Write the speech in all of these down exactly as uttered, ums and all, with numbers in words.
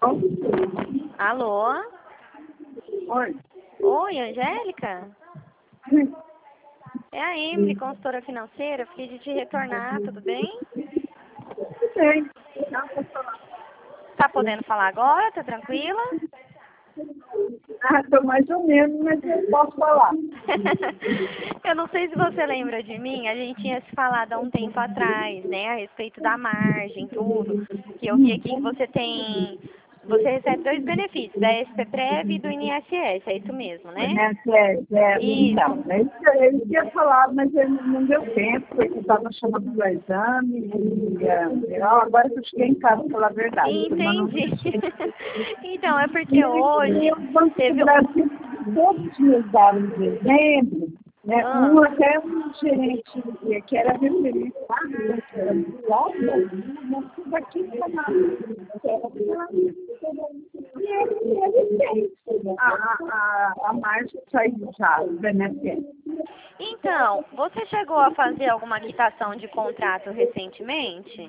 Alô? Oi. Oi, Angélica? Sim. É a Emily, consultora financeira. Fiquei de te retornar, tudo bem? Tudo bem. Não, posso falar. Tá podendo falar agora? Tá tranquila? Ah, estou mais ou menos, mas eu posso falar. Eu não sei se você lembra de mim, a gente tinha se falado há um tempo atrás, né, a respeito da margem, tudo. Que eu vi aqui que você tem, você recebe dois benefícios, da S P Prev e do I N S S, é isso mesmo, né? É, é, é, então, Isso. é isso que ele tinha falado, mas ele não deu tempo, porque estava chamando para o exame, e, é, eu, agora que eu cheguei em casa, para falar a verdade. Mas não... Entendi. Então, é E, porque e hoje o Banco do teve... Brasil, todos meus dados de dezembro, né, Ah, um até um gerente que era referente lá, né, que era do lado, não fiz aqui para nada. E ele, ele tem a, a, a margem saiu já do I N S S. então, você chegou a fazer alguma quitação de contrato recentemente?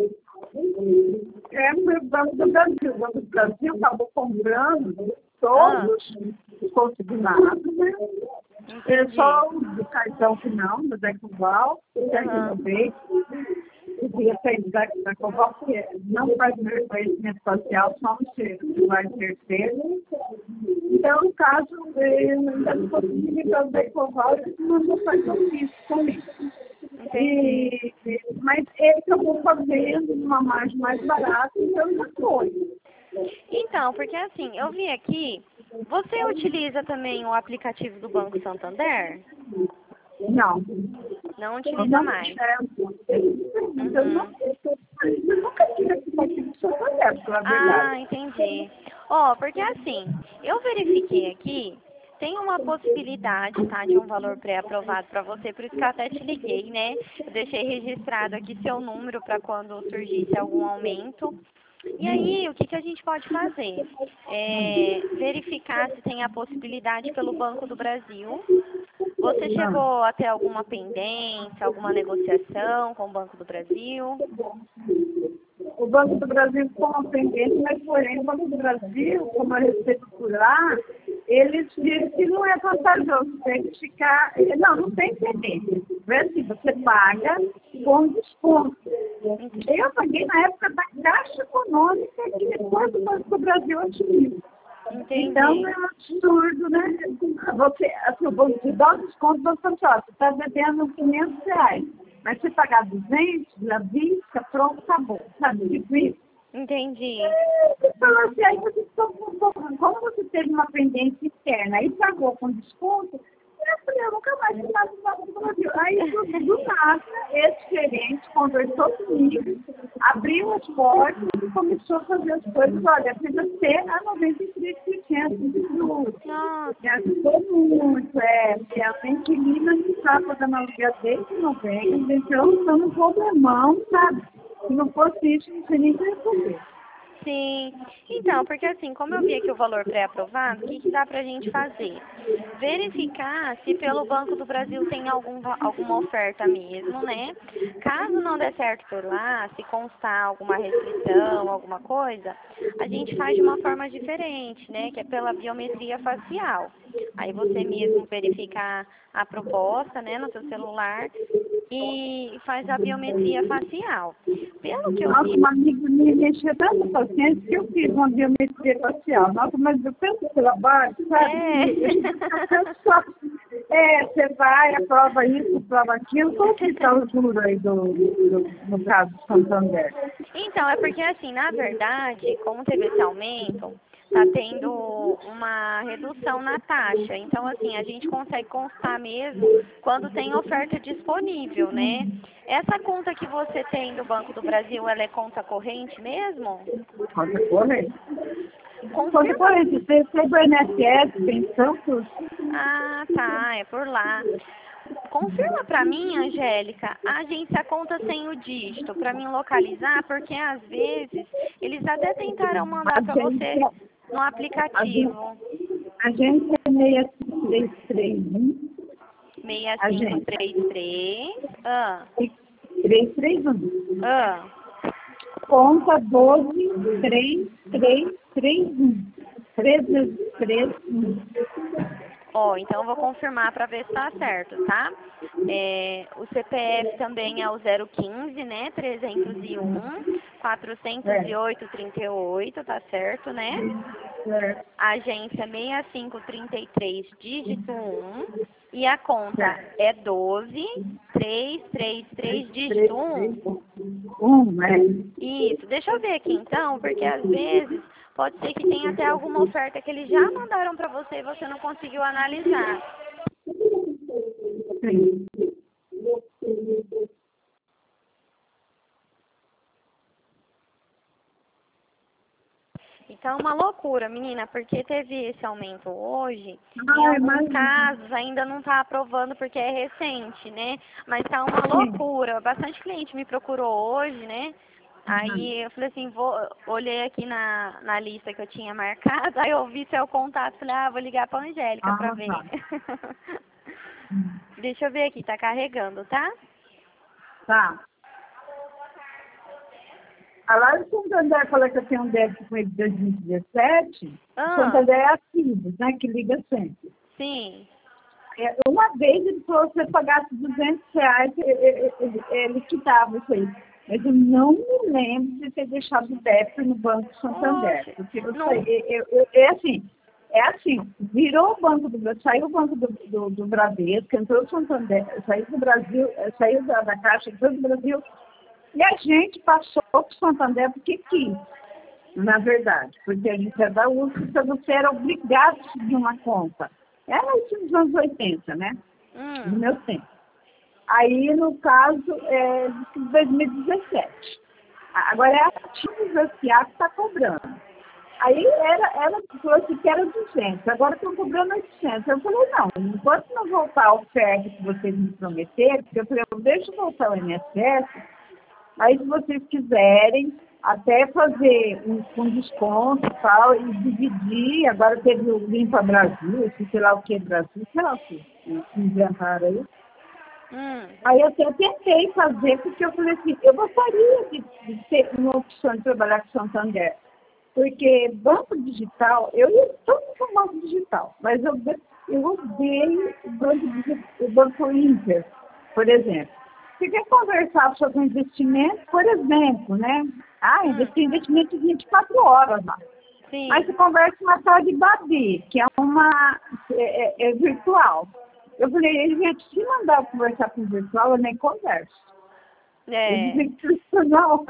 É, foi o Banco do Brasil. O Banco do Brasil acabou comprando Ah, todos os consignados, né? É entendi. só o do cartão que não, do Decoval, que é Aham. renovei. Podia sair da, da Coval, porque não faz meu reconhecimento facial, só um ser, vai terceiro. Então, no caso, eu ainda não consegui ligar o Decoval, ele mandou fazer um isso comigo. Entendi. E, mas ele acabou fazendo uma margem mais barata, então já foi. Então, porque assim, eu vi aqui, você utiliza também o aplicativo do Banco Santander? Não, Não eu utiliza não mais. enxergo. Eu, não, Uhum. eu nunca tive aplicativo do Santander, pela Ah, verdade. entendi. Ó, porque assim, eu verifiquei aqui, tem uma possibilidade, tá, de um valor pré-aprovado para você, por isso que eu até te liguei, né? Eu deixei registrado aqui seu número para quando surgisse algum aumento. E aí, o que, que a gente pode fazer? É, verificar se tem a possibilidade pelo Banco do Brasil. Você Não. chegou a ter alguma pendência, alguma negociação com o Banco do Brasil? O Banco do Brasil ficou uma pendente, mas porém o Banco do Brasil, como eu recebo por lá, eles dizem que não é vantajoso, tem que ficar. Não, não tem pendência. Vê assim, você paga com desconto. Eu paguei na época da Caixa Econômica, que depois do Banco do Brasil assumiu. Então Entendi. é um absurdo, né? Você, assim, o banco te dá um desconto, você fala assim, ó, você está devendo quinhentos reais. Mas se pagar duzentos, já vista, pronto, acabou. Sabe, tipo isso? Entendi. Você falou assim, aí você ficou com um pouco- como você teve uma pendência externa e pagou com desconto, eu falei, eu nunca mais vou mais no Banco do Brasil. Aí, do, do nada, esse gerente conversou comigo, abriu as portas e começou a fazer as coisas. Olha, precisa ser a noventa e três por cento de juros. Me Nossa. ajudou muito, é, porque a inquilina não está pagando aluguel desde novembro, então estamos no problemão, sabe? Se não fosse isso, não seria nem para resolver. Sim. Então, porque assim, como eu vi aqui o valor pré-aprovado, o que, que dá pra gente fazer? Verificar se pelo Banco do Brasil tem algum, va- alguma oferta mesmo, né? Caso não der certo por lá, se constar alguma restrição, alguma coisa, a gente faz de uma forma diferente, né? Que é pela biometria facial. Aí você mesmo verifica a proposta, né, no seu celular e faz a biometria facial. Pelo que eu Nossa, vi. um amigo me mexeu tanta paciência que eu fiz uma biometria facial. Nossa, mas eu penso pela base, sabe? É. Eu só, é, você vai, aprova isso, aprova aquilo. Como que está o juro aí do, do, no caso do Santander? Então, é porque assim, na verdade, como teve esse aumento, tá tendo uma redução na taxa. Então, assim, a gente consegue constar mesmo quando tem oferta disponível, né? Essa conta que você tem do Banco do Brasil, ela é conta corrente mesmo? Conta corrente. Conta Confirma. corrente. Você tem o I N S S, pensão, tudo. Ah, tá, é por lá. Confirma pra mim, Angélica, a agência conta sem o dígito, pra mim localizar, porque às vezes eles até tentaram mandar pra você Agência, no agência, aplicativo agência seis cinco três três um. seis cinco Agência três três. Ah, três três um. ah. conta doze, três, três, três, um. três vezes três, um. Ó, então eu vou confirmar para ver se tá certo, tá? É, o C P F também é o zero quinze, né? trezentos e um, quatrocentos e oito, trinta e oito, tá certo, né? Certo. Agência seis cinco três três, dígito um. E a conta Certo. é doze, trezentos e trinta e três, dígito três, um. três, um, né? Isso, deixa eu ver aqui então, porque às vezes pode ser que tenha até alguma oferta que eles já mandaram para você e você não conseguiu analisar. Sim. Então, uma loucura, menina, porque teve esse aumento hoje, em Ai, alguns mas... casos ainda não está aprovando porque é recente, né? Mas tá uma Sim. loucura. Bastante cliente me procurou hoje, né? Uhum. Aí eu falei assim, vou, olhei aqui na, na lista que eu tinha marcada, aí eu vi seu contato, falei, ah, vou ligar pra Angélica pra Ah, ver. tá. Deixa eu ver aqui, tá carregando, tá? Tá. A lá do Santander falou que eu tenho um débito com ele de dois mil e dezessete. O Ah, Santander é ativo, né? Que liga sempre. sim. É, uma vez ele falou que se eu pagasse duzentos reais, ele, ele, ele quitava isso aí. Mas eu não me lembro de ter deixado o débito no Banco Santander. Oxe, Porque eu, não. eu, eu, eu, é assim, é assim, virou o Banco do Brasil, saiu o Banco do, do, do Bradesco, entrou o Santander, saiu do Brasil, saiu da, da Caixa, entrou do Brasil, e a gente passou para o Santander porque quis, na verdade, porque a gente é da U S P, então você era obrigado a seguir uma conta. Era isso nos anos oitenta, né? No Hum. meu tempo. Aí, no caso, é de dois mil e dezessete. Agora é a Ativos S A que está cobrando. Aí era, era, falou assim que era duzentos, agora estão cobrando oitocentos. Eu falei, não, enquanto não voltar a oferta que vocês me prometeram, porque eu falei, deixa eu voltar o I N S S, aí se vocês quiserem até fazer um, um desconto e tal, e dividir, agora teve o Limpa Brasil, sei lá o que Brasil, sei lá o que, inventaram aí. Hum. Aí eu até tentei fazer, porque eu falei assim, eu gostaria de, de ter uma opção de trabalhar com Santander. Porque banco digital, eu estou com banco digital, mas eu, eu odeio o banco, digi- o banco Inter, por exemplo. Você quer conversar sobre investimento, por exemplo, né? Ah, Hum. investir investimento de vinte e quatro horas lá. Sim. Mas você conversa com uma sala de Babi, que é uma é, é, é virtual. Eu falei, ele vai te mandar conversar com o virtual, eu nem converso. Ele É. dizem que não.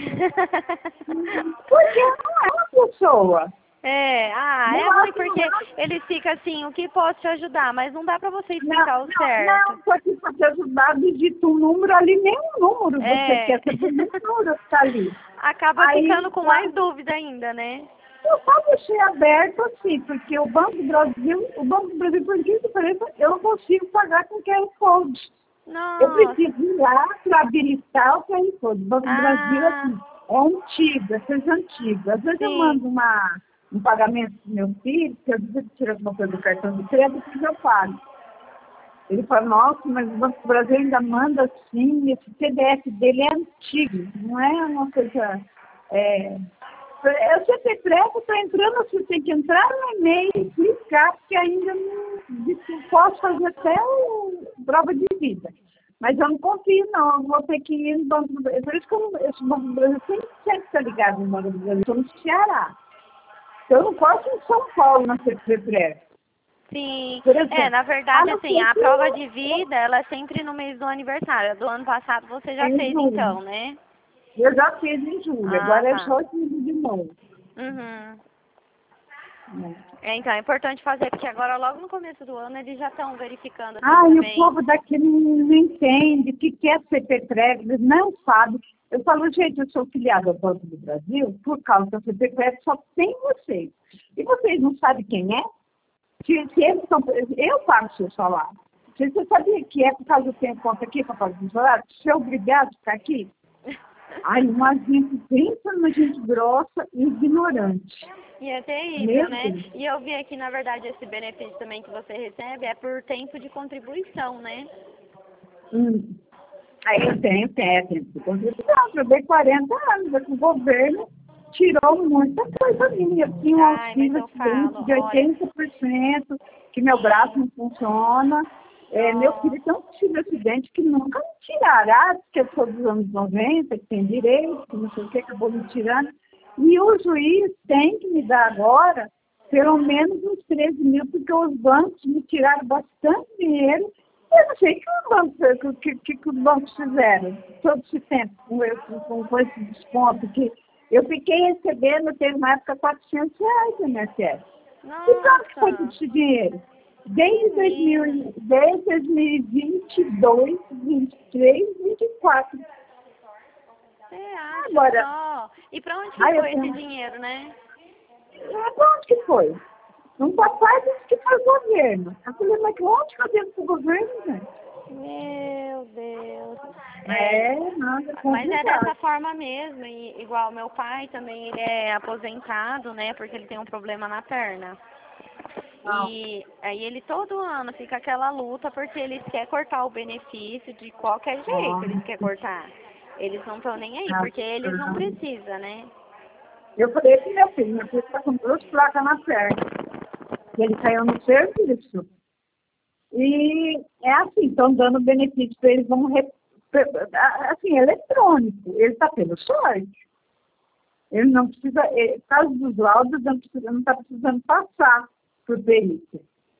Porque não é uma pessoa. É, ah, é Não ruim acho, não porque acho. ele fica assim, o que posso te ajudar, mas não dá pra você Não, explicar o não, certo. não, só que para te ajudar, digita um número ali, nem um número você É. quer, você tem um número que está ali. Acaba ficando Aí, com mais dúvida ainda, né? eu só deixei aberto assim, porque o Banco do Brasil, o Banco do Brasil, por que diferença, eu não consigo pagar com Q R Code. Eu Nossa. preciso ir lá para habilitar o Q R Code. O Banco do Brasil Ah, assim, é antigo, é coisa antiga. Às vezes eu sim. mando uma, um pagamento para meu filho, porque às vezes ele tira alguma coisa do cartão de crédito e eu pago. Ele fala, nossa, mas o Banco do Brasil ainda manda assim, esse P D F dele é antigo, não é uma coisa... É, é o C P F está entrando, você tem que entrar no e-mail e clicar, porque ainda não posso fazer até o prova de vida. Mas eu não confio, não. Eu vou ter que ir no Banco do Brasil. Por isso que eu, esse Banco do Brasil sempre, sempre está ligado no Banco do Brasil. Eu estou no Ceará. Eu não posso ir em São Paulo na C P F. Sim. Por É, exemplo, na a verdade, não assim, ser a que prova de eu, vida, ela é sempre no mês do aniversário. Do ano passado você já em fez julho. então, né? Eu já fiz em julho. Ah, Agora é tá. só de novo. Uhum. Né? É, então, é importante fazer, porque agora, logo no começo do ano, eles já estão verificando, assim, Ah, e o também. povo daqui não, não entende o que, que é C P F, eles não sabem. Eu falo, gente, eu sou filiada ao Banco do Brasil, por causa da C P F só tem vocês. E vocês não sabem quem é? Se, se eles são, eu pago o seu salário. Se você sabia que é por causa do tempo conta aqui para pagar o salário, você é obrigado a ficar aqui? Ai, uma gente, pensa numa gente grossa e ignorante. E é terrível, Meu né? Deus. E eu vi aqui, na verdade, esse benefício também que você recebe é por tempo de contribuição, né? Hum. Aí eu tenho, tenho, tenho que contribuição. Eu dei quarenta anos, o governo tirou muita coisa minha. Eu tinha um Ai, mas auxílio eu acidente falo, de olha, oitenta por cento, que meu braço não funciona. É, meu ó, filho tem um auxílio acidente que nunca me tiraram, ah, porque eu sou dos anos noventa, que tem direito, que não sei o que, acabou me tirando. E o juiz tem que me dar agora pelo menos uns treze mil, porque os bancos me tiraram bastante dinheiro. Eu não sei o que os bancos, que, que, que os bancos fizeram todo esse tempo com, esse, com, com esse desconto. Que eu fiquei recebendo, teve uma época, quatrocentos reais no I N S S. E para onde foi todo nossa, esse dinheiro? Desde, dois mil, menina, e- desde dois mil e vinte e dois, vinte e três, vinte e quatro. você acha Agora, só? E pra onde que aí eu foi esse tenho, dinheiro, né? para onde que foi? Um papai disse que foi o governo. Eu falei, mas onde que eu devo para o governo, gente? Meu Deus. É, É, nada, mas é dessa complicado. forma mesmo, e, igual meu pai também, ele é aposentado, né, porque ele tem um problema na perna. Não, E aí ele todo ano fica aquela luta porque eles querem cortar o benefício de qualquer jeito, eles querem nossa, cortar. Eles não estão nem aí, porque eles não nossa. precisam, né? Eu falei para meu filho, meu filho está com duas placas na perna. Ele caiu no serviço. E é assim, estão dando benefício para eles, vão re- assim, eletrônico. Ele está tendo sorte. Ele não precisa, ele, por causa dos laudos, não precisa, não está precisando passar por perícia.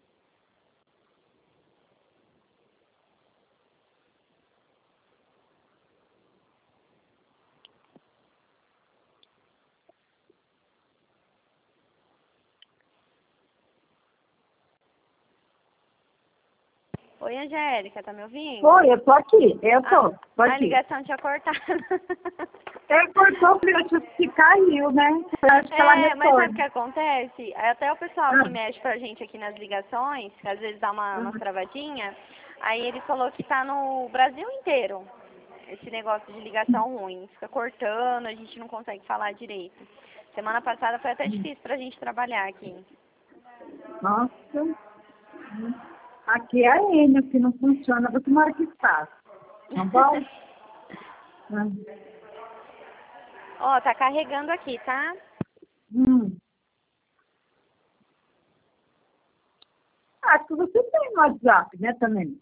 Oi, Angélica, tá me ouvindo? Foi, eu tô aqui, eu tô, A, tô a aqui. ligação tinha cortado. Ele cortou, porque eu acho que caiu, né? Eu acho que ela É, mas sabe o retorna. que acontece? Até o pessoal que Ah, mexe pra gente aqui nas ligações, que às vezes dá uma, ah, umas travadinhas, aí ele falou que tá no Brasil inteiro esse negócio de ligação ruim. Fica cortando, a gente não consegue falar direito. Semana passada foi até difícil pra gente trabalhar aqui. nossa. Aqui é a Enio, que não funciona. Você mora aqui está? São Paulo? Ah. Ó, tá carregando aqui, tá? Hum. Acho que você tem no WhatsApp, né, também?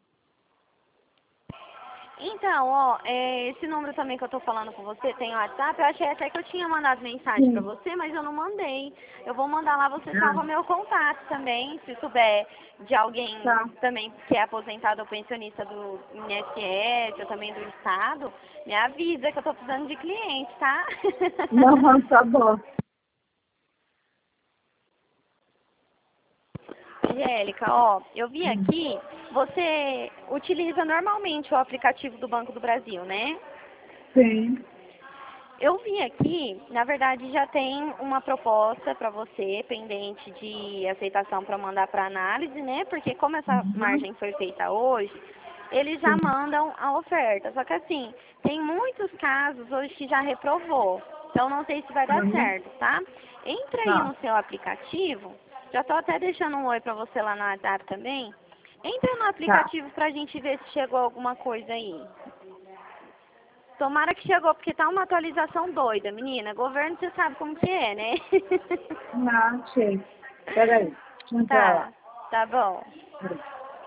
Então, ó, é, esse número também que eu tô falando com você, tem o WhatsApp, eu achei até que eu tinha mandado mensagem pra Sim. você, mas eu não mandei. Eu vou mandar lá, você Ah, salva meu contato também, se souber de alguém tá. também que é aposentado ou pensionista do I N S S ou também do Estado, me avisa que eu tô precisando de cliente, tá? Não, tá bom. Angélica, ó, eu vi Hum. aqui, você utiliza normalmente o aplicativo do Banco do Brasil, né? Sim. Eu vi aqui, na verdade já tem uma proposta para você pendente de aceitação para mandar para análise, né? Porque como essa Uhum. margem foi feita hoje, eles já Sim. mandam a oferta. Só que assim, tem muitos casos hoje que já reprovou. Então não sei se vai dar Uhum. certo, tá? Entra aí Tá. no seu aplicativo. Já tô até deixando um oi para você lá no WhatsApp também. Entra no Tá. aplicativo pra gente ver se chegou alguma coisa aí. Tomara que chegou, porque tá uma atualização doida, menina. Governo, você sabe como que é, né? Não, sei. Peraí. Deixa eu entrar Tá, lá. tá bom. Peraí.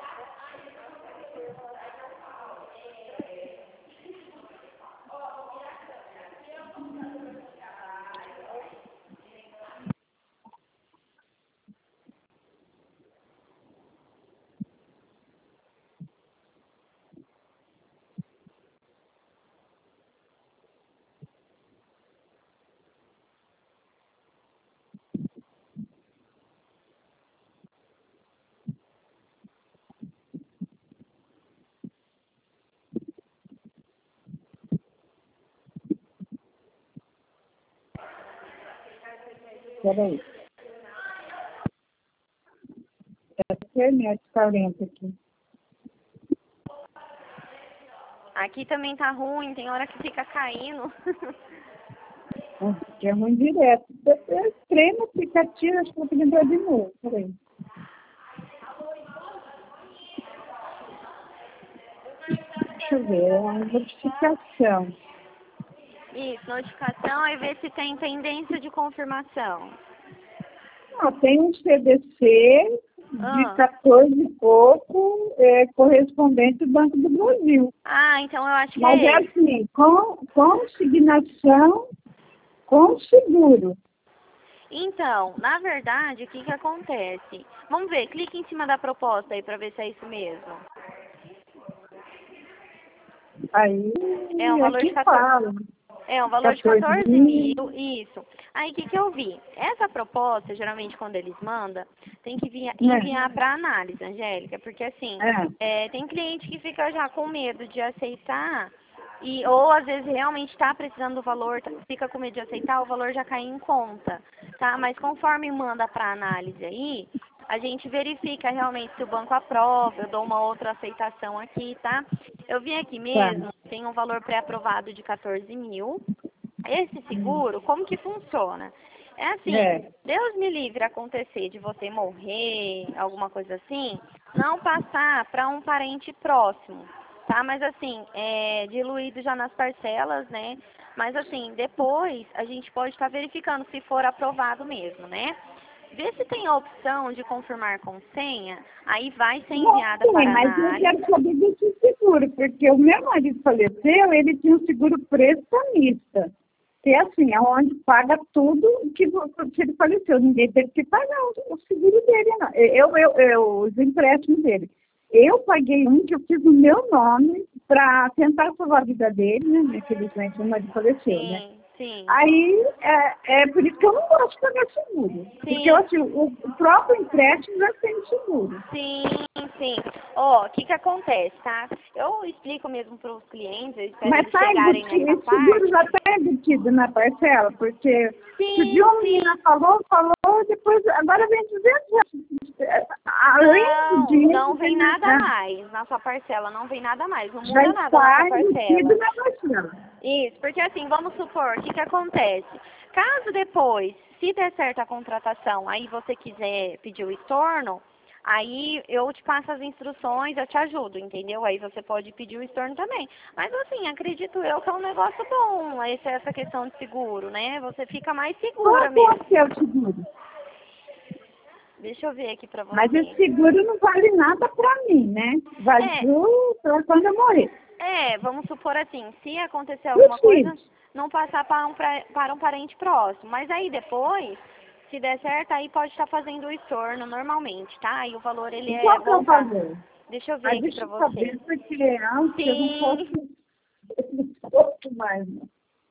Peraí. É a internet tá lenta aqui. Aqui também tá ruim, tem hora que fica caindo. Aqui é ruim direto. Eu entrei no aplicativo, acho que vou ter que entrar de novo. Peraí. deixa eu ver, é uma notificação. Isso, notificação, aí vê se tem pendência de confirmação. Ah, tem um C D C de Ah. quatorze e pouco, é, correspondente ao Banco do Brasil. Ah, então eu acho que Mas é é esse. assim, com consignação com seguro. Então, na verdade, o que que acontece? Vamos ver, clique em cima da proposta aí para ver se é isso mesmo. Aí, É um valor de aqui quatorze. fala. É um valor de quatorze mil, isso. Aí o que que eu vi? Essa proposta, geralmente quando eles mandam, tem que via- enviar para análise, Angélica, porque assim, É. é, tem cliente que fica já com medo de aceitar, e, ou às vezes realmente está precisando do valor, tá- fica com medo de aceitar, o valor já cai em conta, tá? Mas conforme manda para análise aí, a gente verifica realmente se o banco aprova, eu dou uma outra aceitação aqui, tá? Eu vim aqui Tá. mesmo, tem um valor pré-aprovado de quatorze mil. Esse seguro, como que funciona? É assim, É. Deus me livre acontecer de você morrer, alguma coisa assim, não passar para um parente próximo, tá? Mas assim, é diluído já nas parcelas, né? Mas assim, depois a gente pode estar verificando se for aprovado mesmo, né? Vê se tem a opção de confirmar com senha, aí vai ser Não enviada tem, para mas eu análise. quero saber desse seguro, porque o meu marido faleceu, ele tinha um seguro prestamista. Que é assim, é onde paga tudo que, vo- que ele faleceu. Ninguém teve que pagar o, o seguro dele, não. Eu, eu, eu, os empréstimos dele. Eu paguei um que eu fiz no meu nome para tentar salvar a vida dele, né? Infelizmente, o marido faleceu, né? Sim, sim. Aí, é, é por isso que eu não gosto de pagar seguro. Porque, eu, Sim. assim, o, o próprio empréstimo já tem seguro. Sim, sim. Ó, o que que acontece, tá? Eu explico mesmo para os clientes, eu espero Mas eles está chegarem nessa embutido, o seguro parte. já está embutido na parcela, porque outro dia Sim, uma menina sim. falou, falou, depois, agora vem duzentos reais. Além do Não, dinheiro, não vem né, nada mais na sua parcela, não vem nada mais, não já muda nada na sua está embutido parcela. na parcela. Isso, porque assim, vamos supor, o que que acontece? Caso depois, se der certo a contratação, aí você quiser pedir o estorno, aí eu te passo as instruções, eu te ajudo, entendeu? Aí você pode pedir o estorno também. Mas assim, acredito eu que é um negócio bom, esse- essa questão de seguro, né? Você fica mais segura Quanto é mesmo. o seu seguro? Deixa eu ver aqui pra Mas esse você. seguro não vale nada para mim, né? Vale É, para quando eu morrer. É, vamos supor assim, se acontecer Para os alguma coisa, filhos. não passar para um, pra- para um parente próximo. Mas aí depois, se der certo, aí pode estar fazendo o estorno normalmente, tá? E o valor ele E é qual que é o voltado. valor? Deixa eu ver Aí aqui para deixa eu você. saber, porque antes eu não posso, Sim. eu não posso mais, né?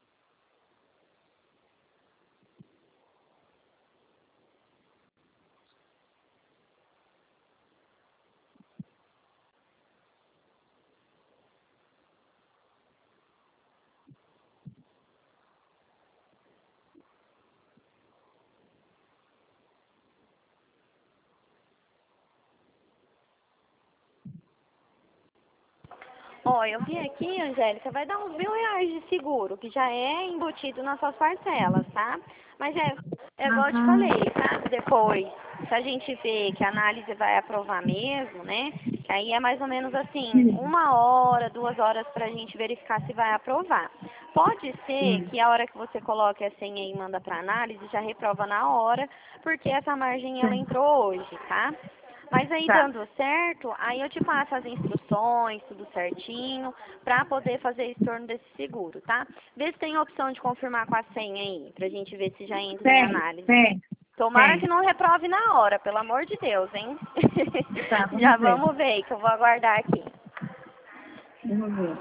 Ó, eu vi aqui, Angélica, vai dar uns mil reais de seguro, que já é embutido nas suas parcelas, tá? Mas é, é igual eu te Aham. falei, tá? Depois, se a gente vê que a análise vai aprovar mesmo, né? Que aí é mais ou menos assim, Sim. uma hora, duas horas pra gente verificar se vai aprovar. Pode ser Sim. que a hora que você coloque a senha e manda pra análise, já reprova na hora, porque essa margem ela Sim. entrou hoje, tá? Mas aí Tá. dando certo, aí eu te passo as instruções, tudo certinho, pra poder fazer esse torno desse seguro, tá? Vê se tem a opção de confirmar com a senha aí, pra gente ver se já entra em Tem, análise. tem, Tomara que tem. não reprove na hora, pelo amor de Deus, hein? Tá, Já vamos ver. vamos ver, que eu vou aguardar aqui. Vamos ver.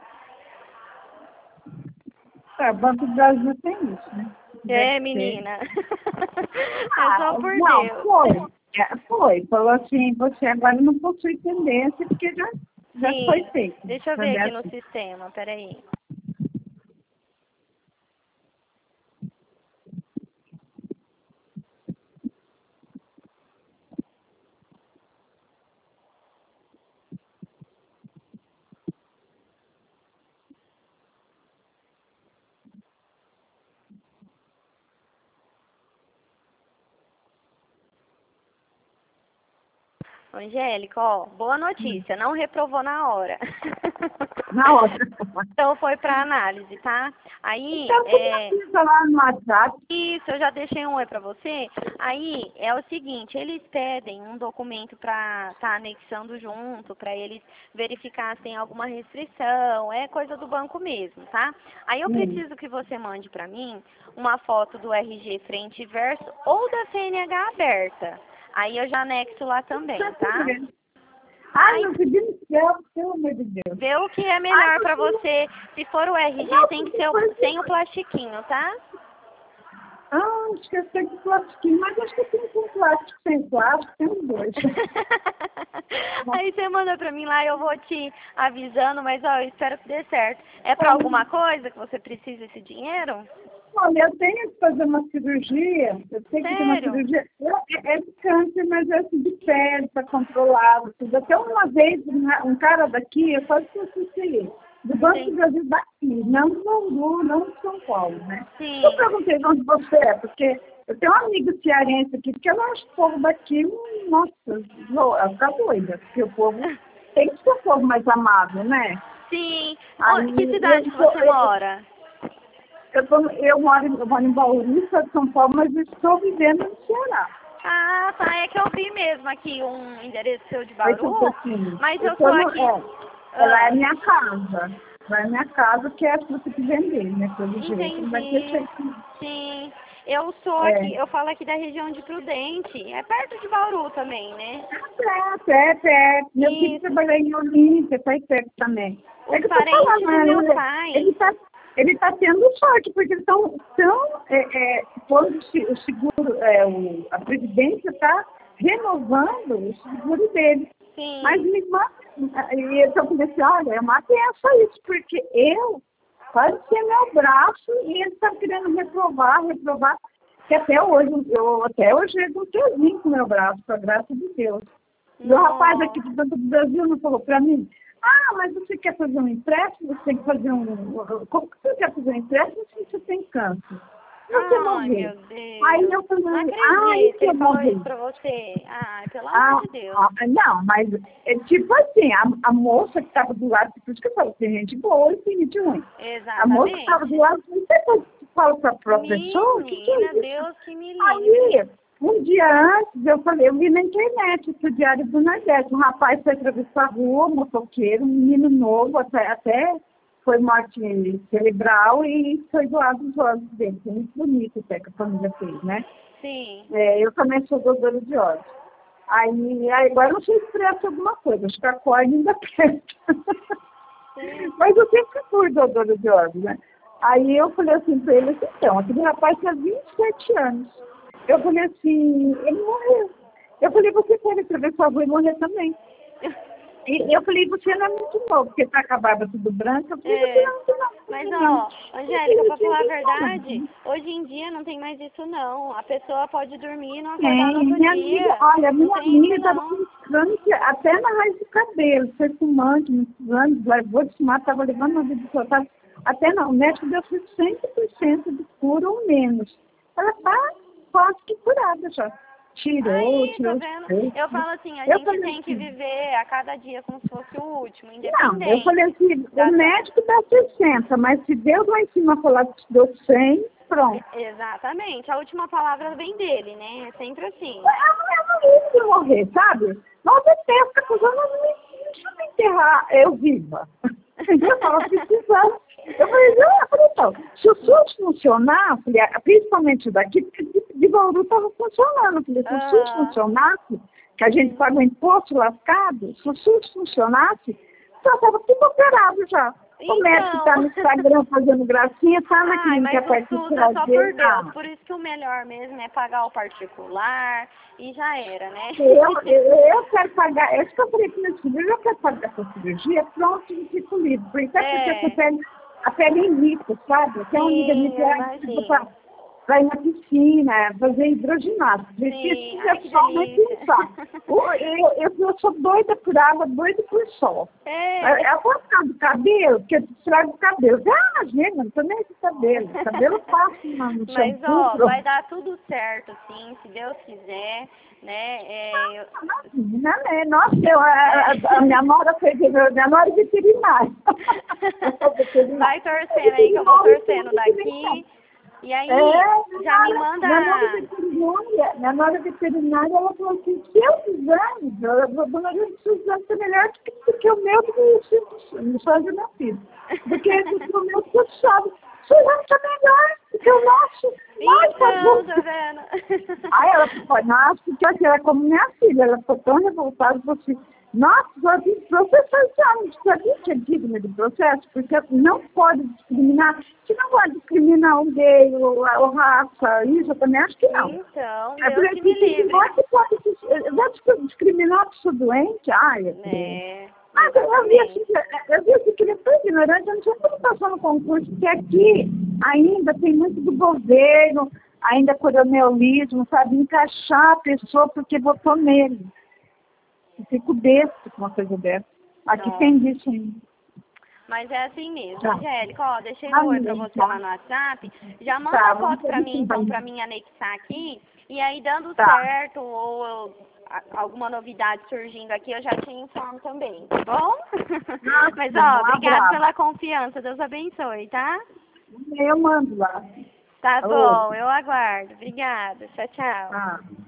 Tá, o Banco do Brasil tem isso, né? Deve É, ter. menina. É só Ah, por não, Deus. foi. É, foi. Falou assim, você agora não possui tendência, porque já, já foi Sim. feito. Deixa eu ver Também aqui no assim. sistema, peraí. Angélica, ó, boa notícia, não reprovou na hora. Na hora. Então foi para análise, tá? Aí, Então, você é... avisa lá no WhatsApp. Isso, eu já deixei um oi para você. Aí é o seguinte, eles pedem um documento para estar tá anexando junto, para eles verificar se tem alguma restrição, é coisa do banco mesmo, tá? Aí eu Hum. preciso que você mande para mim uma foto do R G frente e verso ou da C N H aberta. Aí eu já anexo lá também, tá? Ai, meu Deus do céu, pelo amor de Deus. Vê o que é melhor para você. Se for o R G, tem que ser o, sem o plastiquinho, tá? Ah, esqueci de plastiquinho, mas acho que eu tenho com plástico, sem plástico, tem os dois. Aí você manda pra mim lá, eu vou te avisando, mas ó, eu espero que dê certo. É pra alguma coisa que você precisa desse dinheiro? Olha, eu tenho que fazer uma cirurgia, eu tenho que fazer uma Sério? cirurgia, é, é de câncer, mas é assim, de pele, tá controlado, tudo. Até uma vez, um, um cara daqui, eu quase que eu assustei, do Banco Sim. do Brasil daqui, não do Bangu, não de São Paulo, né? Sim. Eu perguntei de onde você é, porque eu tenho um amigo cearense aqui, porque eu acho que o povo daqui, nossa, eu ficar doida, porque o povo tem que ser um povo mais amável, né? Sim. Aí, Oh, que cidade que eu- você eu- mora? Eu, tô, eu, moro, em- eu moro em Bauru, sou de São Paulo, mas estou vivendo no Ceará. Ah, tá. É que eu vi mesmo aqui um endereço seu de Mas eu tô Bauru, assim, mas eu eu tô sou no, aqui. é, ela é Ah, a minha casa. Ela é a minha casa, que é se você que vender, né? Pelo jeito, não vai ter entendi. jeito. Sim. Eu sou É, aqui, eu falo aqui da região de Prudente. É perto de Bauru também, né? perto, é perto. Meu filho Isso. trabalha em Olímpia, tá aí perto também. É Os que eu tô parentes falando, do né? meu Ele, pai. ele tá, ele tá tendo sorte, porque eles estão tão, é, é, quando o se- o seguro, é, o, a Previdência está renovando o seguro dele. Mas Sim. me mata, e eu comecei, olha, eu matei essa isso, porque eu pareci meu braço e ele está querendo reprovar, reprovar, que até hoje, eu até hoje eu não tenho vim com o meu braço, com a graça de Deus. E o rapaz aqui do Banco do Brasil não falou para mim, ah, mas você quer fazer um empréstimo, você tem que fazer um. Como que você quer fazer um empréstimo se você tem câncer? Não quer Ai, morrer. meu Deus. Aí eu falei, Não ai, acredito, que ele eu falou morrer. isso pra você. Ai, pelo Ah, amor de Deus. ah, não, mas é tipo assim, a, a moça que estava do lado, por isso que eu falo, tem gente boa e tem gente ruim. A moça que estava do Exatamente. lado, você fala fala para a professora, o que, que é Menina, isso? Deus que me livre. Aí, um dia antes, eu falei, eu vi na internet, o Diário do Nordeste, um rapaz foi atravessar a rua, um motoqueiro, um menino novo, até, até foi morte cerebral e foi doado os olhos dele. Foi muito bonito até que a família fez, né? Sim. É, eu também sou doadora de olhos. Aí, aí agora eu não sei se presta alguma coisa, acho que a corda ainda presta. Mas eu sempre fui doadora de olhos, né? Aí eu falei assim para ele, assim, então, aquele rapaz tinha vinte e sete anos. Eu falei assim, ele morreu. Eu falei, você pode atravessar a rua e morrer também. E eu falei, você não é muito novo, porque tá com a barba tudo branca. Eu falei, você É. não é muito novo. Mas, Não. ó, Angélica, pra falar a Eu falei, verdade, hoje em dia não tem mais isso, não. A pessoa pode dormir e não acordar tem, no outro minha dia. amiga, olha, Não minha tem amiga isso, estava não. com câncer até na raiz do cabelo, foi fumante, muitos anos, levou de fumar, estava levando uma vida total. Até não, o médico deu cem por cento de cura ou menos. Ela está quase que curada já. Tirou, Aí, tá tirou os vendo? peitos. Eu falo assim, a Eu gente falei tem que assim, viver a cada dia como se fosse o último, não, eu independente. falei assim, da- o médico dá sessenta, mas se Deus lá em cima falar que te deu cem, pronto. Exatamente. A última palavra vem dele, né? É sempre assim. Eu não, eu não ia de morrer, sabe? Não detesto, a pessoa não me deixa me enterrar eu viva. Eu tava precisando. Eu falei, não, eu falei, então, se o SUS funcionar, falei, principalmente daqui, porque de, de Bauru estava funcionando. Eu falei, se o SUS Ah, funcionasse, que a gente paga o imposto lascado, se o SUS funcionasse, já estava tudo operado já. O médico está no então. Instagram fazendo gracinha, tá na Ai, clínica mas o perto SUS de é só por prazer. Deus. Ah, Por isso que o melhor mesmo é pagar o particular e já era, né? Eu, eu, eu quero pagar, é isso que eu falei para meus filhos, eu quero pagar essa cirurgia, pronto, eu fico livre. Até porque É. essa pele, a pele irrita, sabe? Até uma amiga Sim, me eu disse, imagino. para ir na piscina, fazer hidroginástica. Sim, Isso ai, é que só me delícia. pensar. Eu, eu, eu sou doida por água, doida por sol. É. É cortar do cabelo, porque eu estrago o cabelo. Ah, gente, não tô nem com cabelo. O cabelo passa no Mas, shampoo. ó, Pronto. vai dar tudo certo, sim, se Deus quiser, né? É, eu... Não, é, nossa, eu, a, a, a minha nora foi minha nora é veterinária. Vai torcendo aí que eu vou torcendo daqui. E aí, é, já me manda... Minha nora veterinária, minha nora veterinária, ela falou assim, se eu exame, a dona Júlia, se o exame é melhor do que, do que o meu, do que o sonho do meu filho. Porque o meu que eu sabe. O exame está melhor do que o nosso. Então, tá vendo? Aí ela falou, nossa, porque ela era como minha filha, ela ficou tão revoltada, falou assim, nossa, eu vim processar esse ano, sabia que é digna de processo? Porque não pode discriminar, se não pode discriminar o gay, o, o raça, isso eu também acho que não. Então, É Deus que me livre. Não é que pode, eu vou discriminar uma pessoa doente, ai, É, mas eu vi assim, eu vi assim que ele é tão ignorante, eu não sei como passou no concurso, porque aqui ainda tem muito do governo, ainda coronelismo, sabe, encaixar a pessoa porque votou nele. Eu fico besta com uma coisa dessa. Aqui Nossa. tem disso ainda. Mas é assim mesmo, Tá. Angélica, ó, deixei Ah, o oi pra tá. você lá no WhatsApp. Já manda Tá, a vamos foto pra fazer mim, assim, então, vai. pra mim anexar aqui. E aí, dando Tá. certo, ou eu- a- alguma novidade surgindo aqui, eu já te informo também, tá bom? Nossa, Mas, um ó, obrigada abraço. pela confiança. Deus abençoe, tá? Eu mando lá. Tá Ô. bom, eu aguardo. Obrigada. Tchau, tchau. Ah.